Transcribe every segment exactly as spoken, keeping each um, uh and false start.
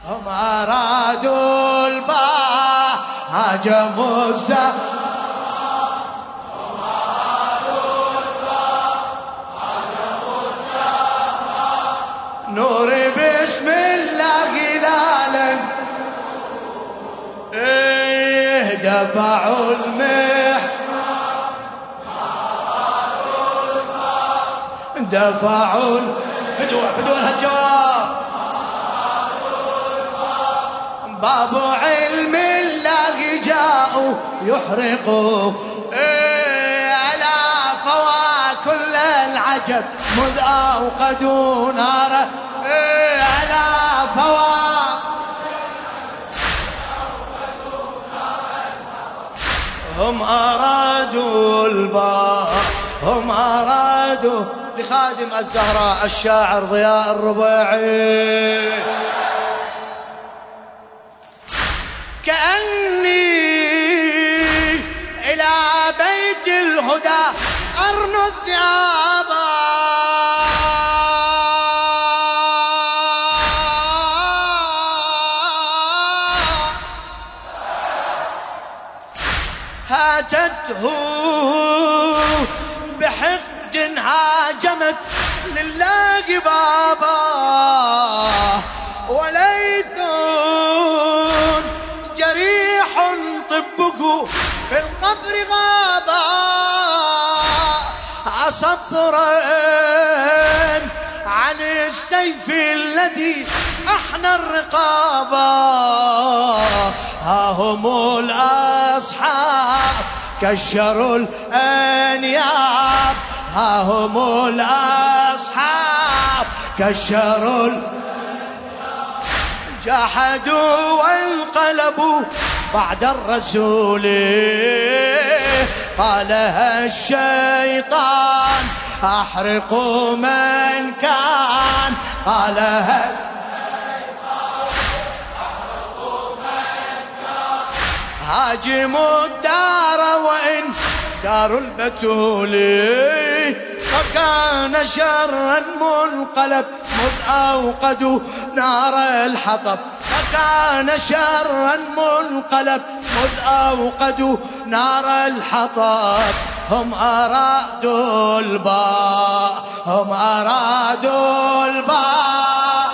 هم أرادوا الباب هاجموا الزهراء هم أرادوا الباب هاجموا الزهراء نور باسم الله هلالا إيه دفعوا المحراب أرادوا الباب دفعوا فدوة فدوة الجواب باب علم الله جاءوا يحرقوا إيه على فوا كل العجب مذ أوقدوا نارا إيه على فوا هم أرادوا الباب هم أرادوا لخادم الزهراء الشاعر ضياء الربيعي كأني إلى بيت الهدى أرنو الذئاب هاتته بحقد هاجمت لله بابا وليث جريح طبه في القبر غابا أصبرا عن السيف الذي أحنى الرقابة ها هم الأصحاب كشروا الأنياب ها هم الأصحاب كشروا الأنياب جحدوا وانقلبوا بعد الرسول قالها الشيطان أحرقوا من كان قالها الشيطان أحرقوا من كان هاجموا الدار وإن دار البتول فكان شرا منقلب مذ أوقدوا نار الحطب فكان شرا منقلب مذ أوقدوا نار الحطب هم أرادوا الباء هم أرادوا الباء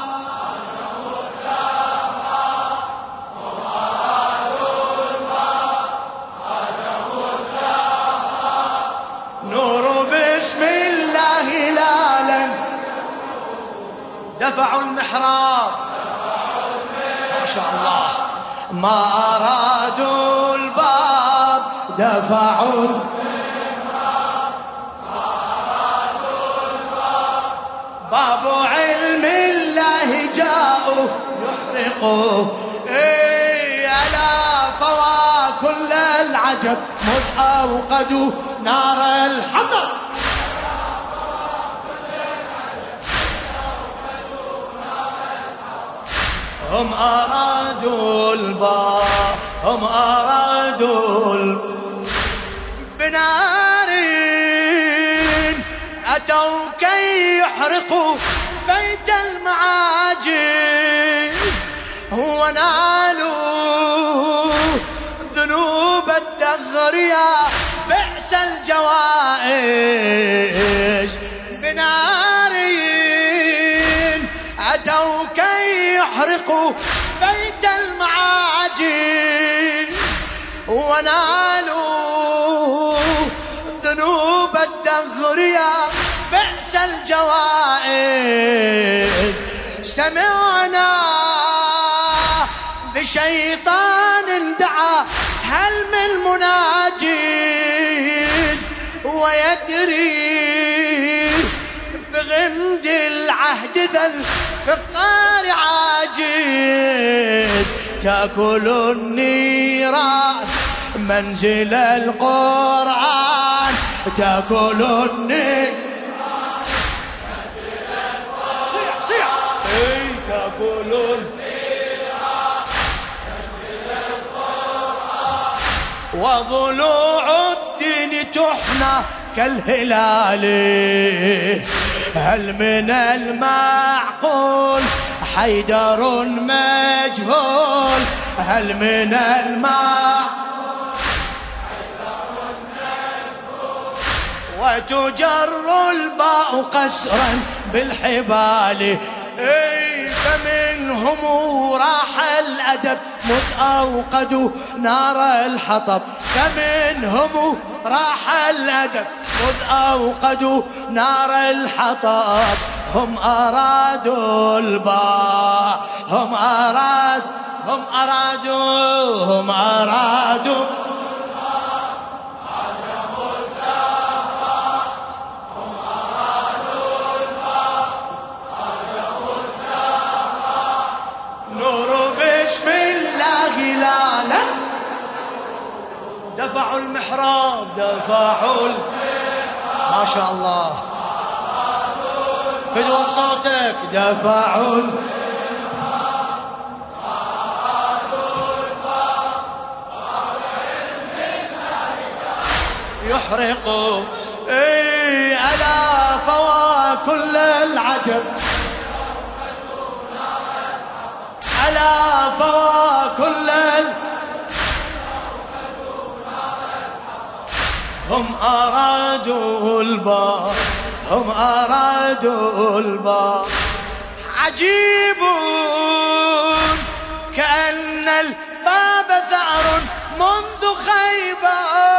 دفعوا المحراب ما شاء الله ما أرادوا الباب دفعوا المحراب ما أرادوا الباب باب علم الله جاءوا يحرقوا إيه على فوا كل العجب مذ أوقدوا نار الحطب هم أرادوا الباب هم أرادوا الباب بنار أتوا كي يحرقوا بيت المعاجز ونالوا ذنوب الدهر يا بئس الجوائز بنار أتوا كي يحرقوا بيت المعاجز ونالوا ذنوب الدهر يا بئس الجوائز سمعنا بشيطان دعا هل من مناجز ويدري بغمد العهد ذا الفقار عاجز تأكل النيران منزل القرآن تأكل النيران منزل القرآن صيح صيح تأكل النيران منزل القرآن وضلوع الدين تحنى كالهلال هل من المعقول حيدر مجد مجهول هل من الماء وتجر الباء قسرا بالحبال اي فمنهم راح الأدب مذ أوقدوا نار الحطب فمنهم راح الأدب مذ أوقدوا نار الحطب هم أرادوا الباء هم أراد هم أرادوا هم أرادوا دفعوا المحراب دفعوا المحراب ما شاء الله فدوى صوتك دفعوا المحراب يحرقوا اي ألا فوا كل العجب ألا فوا كل العجب هم أرادوا البار هم أرادوا البار عجيب كأن الباب ثأر منذ خيبر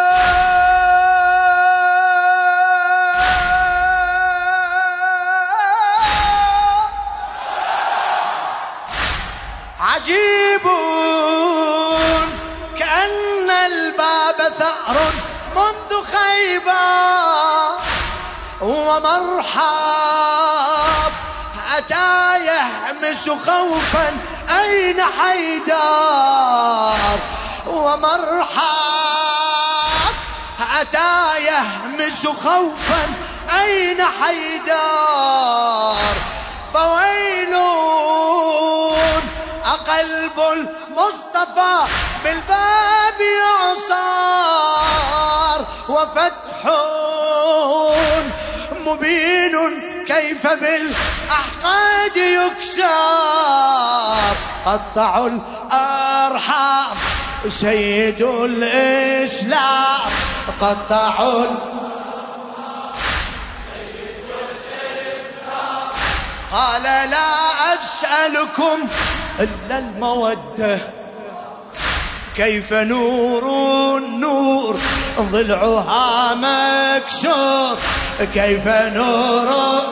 عجيب كأن الباب ثأر منذ خيبر ومرحب أتى يحمس خوفا أين حيدر ومرحب أتى يحمس خوفا أين حيدر فويل أقلب المصطفى بالباب يعصار وفتح مبين كيف بالأحقاد يكسر قطعوا الأرحام سيد الإسلام قطعوا سيد الإسلام قال لا أسألكم إلا المودة كيف نور النور ضلعها مكسور كيف نور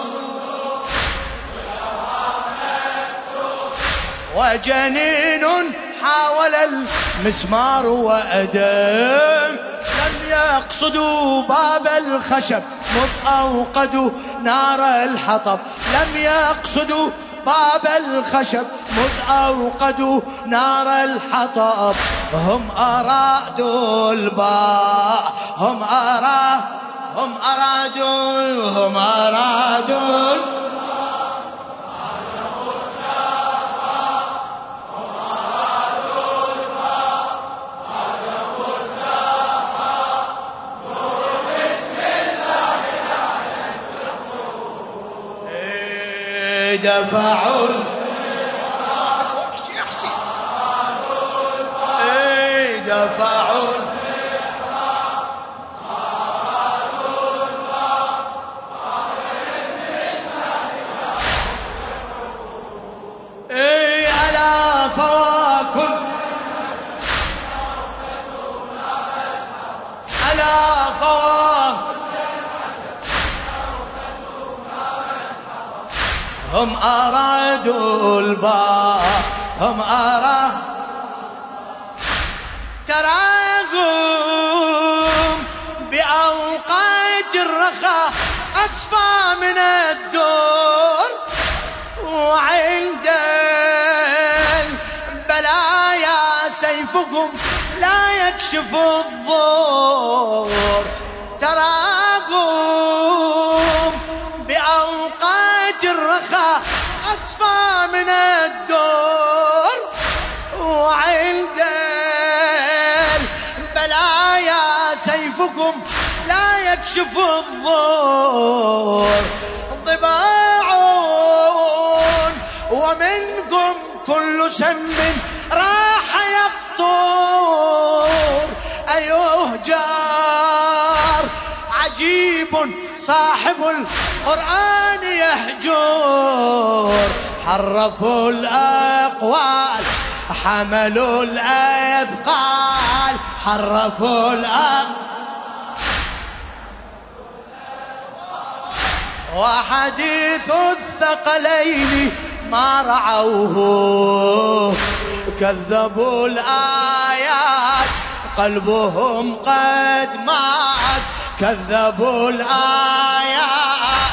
ضلعها مكسور وجنين حاول المسمار وأداه لم يقصدوا باب الخشب مذ أوقدوا نار الحطب لم يقصدوا باب الخشب مذ أوقدوا نار الحطب هم أرادوا الباء هم أراد هم أرادوا هم أرادوا دفعوا اي دفعوا اي على فواكل على فواكل هم أرادوا الباء هم أرادوا تراهم بأوقات الرخاء أصفى من الدور وعند البلايا سيفهم لا يكشف الضور تراهم بأوقات الرخاء أصفى من الدور وعند البلايا سيفكم لا يكشف الضور ضباع ومنكم كل سم راح يفطر أيوه جار عجيب صاحب القرآن يهجر حرفوا الأقوال حملوا الأثقال حرفوا الأقوال وحديث الثقلين ما رعوه كذبوا الآيات قلبهم قد مات كذبوا الآيات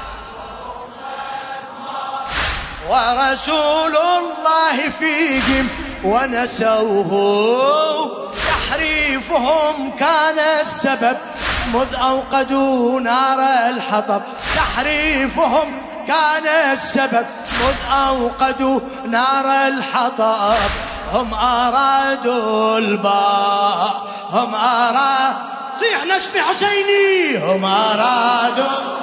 ورسول الله فيهم ونسوه تحريفهم كان السبب مذ أوقدوا نار الحطب تحريفهم كان السبب مذ أوقدوا نار الحطب هم أرادوا الباء هم أرادوا صيح نسمي حسيني هم أرادوا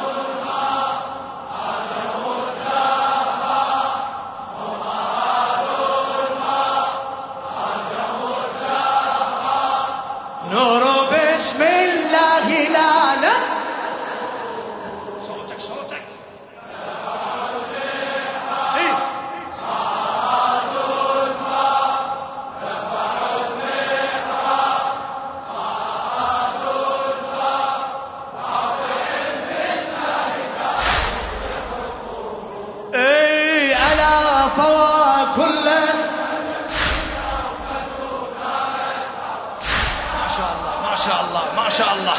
نور بسم الله لا لا صوتك صوتك إيه؟ ايه ألا فوا كل ما شاء الله ما شاء الله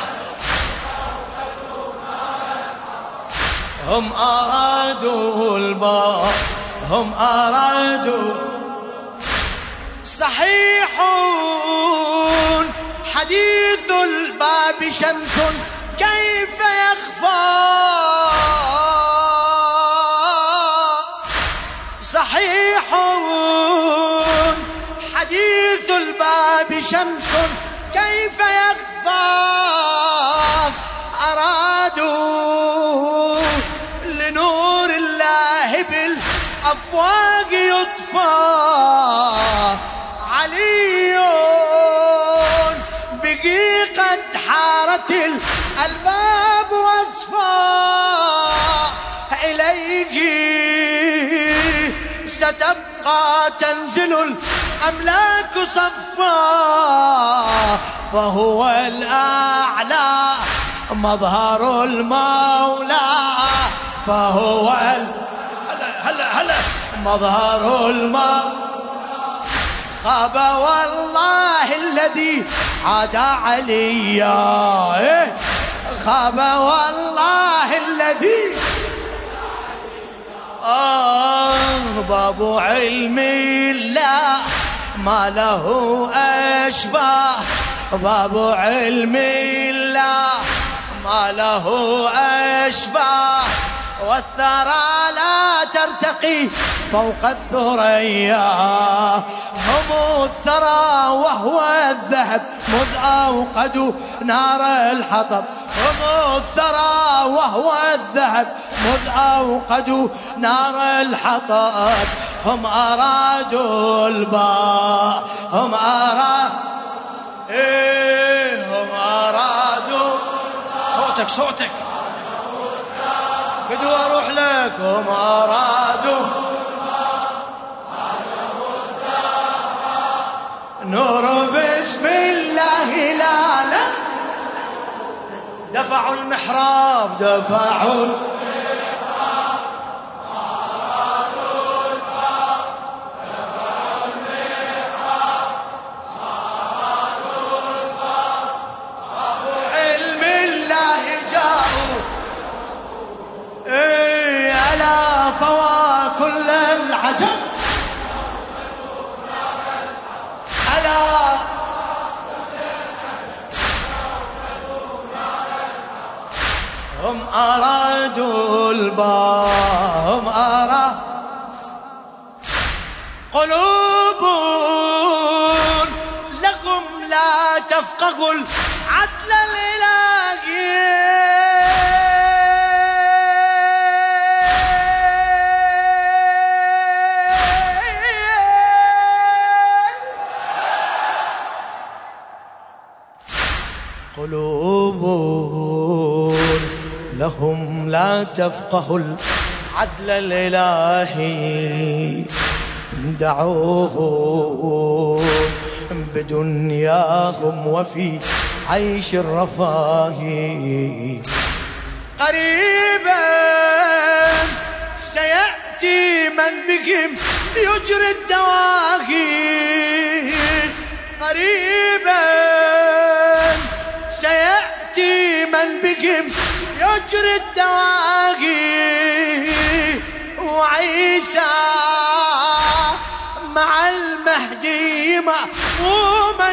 هم أرادوا الباء هم أرادوا صحيح حديث الباب شمس كيف يخفى صحيح حديث الباب شمس كيف يخفى أرادوا لنور الله بالأفواق يطفى علي بقي قد حارت الألباب وصفا إليه ستبقى تنزل الأملاك صفا فهو الأعلى مظهر المولى فهو ال... هلا هلا هلا مظهر المولى خاب والله الذي عاد عليا إيه؟ خاب والله الذي آه باب علم الله ما له أشباه باب علم الله ما له أشباه والثرى لا ترتقي فوق الثريا هم الثرى وهو الذهب مذ أوقدوا نار الحطب هم الثرى وهو الذهب مذ أوقدوا نار الحطب هم أرادوا الباء هم أرادوا إيه هم أرادوا صوتك صوتك بدو أروح لك هم أرادوا نور بسم الله لا لا دفعوا المحراب دفعوا فوا كل العجب ألا هم أرادوا الباء هم أرادوا قلوب لهم لا تفقه العدل الإلهي قلوب لهم لا تفقه العدل الإلهي، دعوهم بدنياهم وفي عيش الرفاهي. قريبا سيأتي من بهم يجري الدواهي، قريبا سيأتي من بهم يجري الدواهي، وعيسى مع المهدي مأموما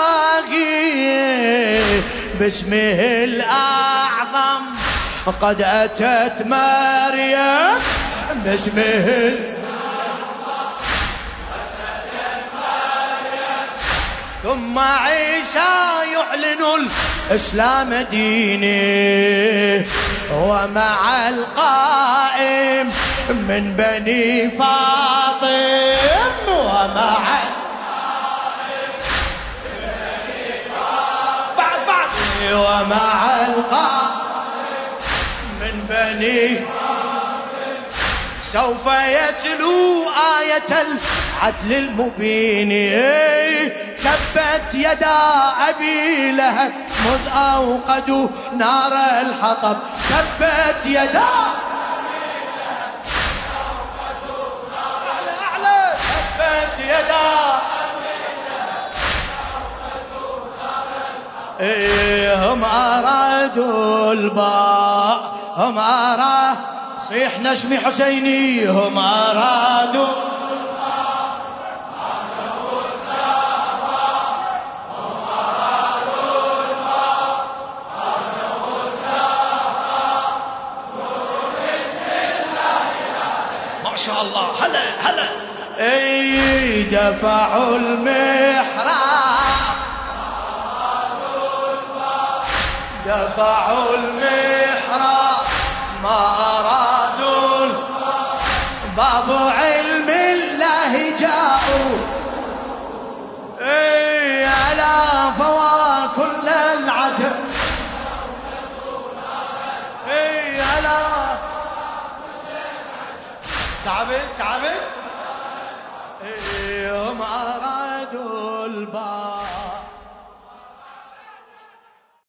يباغي، باسمه الأعظم قد أتت مريم، باسمه الأعظم قد أتت مريم، ثم عيسى يعلن الإسلام دينه، ومع القائم من بني فاطم، ومع القائم من بني فاطم بعد بعد ومع القائم من بني فاطم، سوف يتلو آية العدل المبين. تبت يدا أبي لهب مذ أوقدوا نار الحطب، تبت يدا أبي لهب مذ أوقدوا نار الحطب، تبت يدا أبي لهب مذ أوقدوا نار الحطب. هم أرادوا الباء، هم أرادوا صيح نشمي حسيني، هم أرادوا ما شاء الله. هلا هلا اي دفعوا المحراب، دفعوا المحراب ما أرادوا، باب علم الله جاءوا، اي على فوا كل العجب، اي على تعبت تعبت. هم أرادوا الباب